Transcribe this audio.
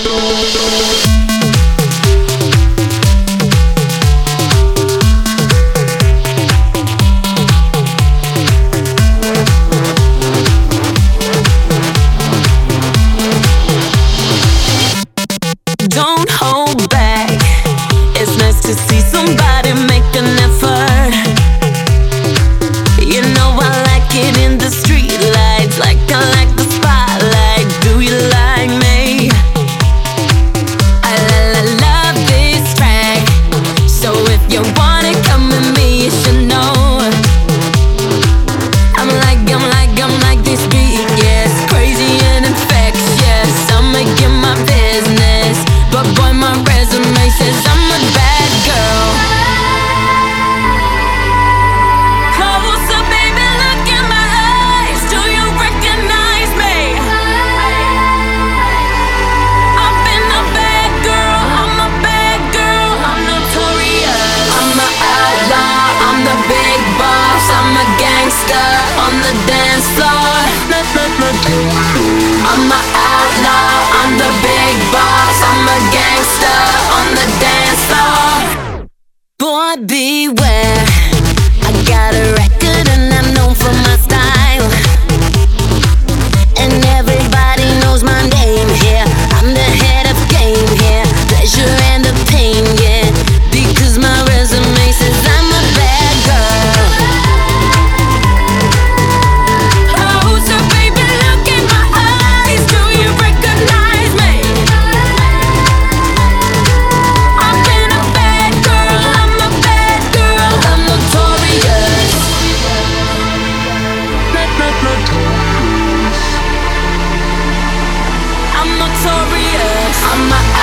Don't hold back. It's nice to see somebody make an effort. You know I like it in the street lights, like I like the spotlight. Do you like me? I love this track. So if you wanna come with me, you should know. I'm like this beat, yes, crazy and infectious. I'ma get my business, but boy, my resume says I'm a bad girl. Closer, baby, look in my eyes. Do you recognize me? I've been a bad girl, I'm a bad girl, I'm notorious. I'm an outlaw, I'm the big boss, I'm a gangster on the dance floor. I'm an outlaw, I'm the big boss, I'm a gangster on the dance floor. Boy, beware, I got a record and I'm known for my style, and everybody knows my name here. I'm the head of game here, pleasure and the pain, yeah, because my resume says I'm a bad girl. Closer, baby, look in my eyes. Do you recognize me? I've been a bad girl, I'm a bad girl, I'm notorious. I'm notorious. I'm a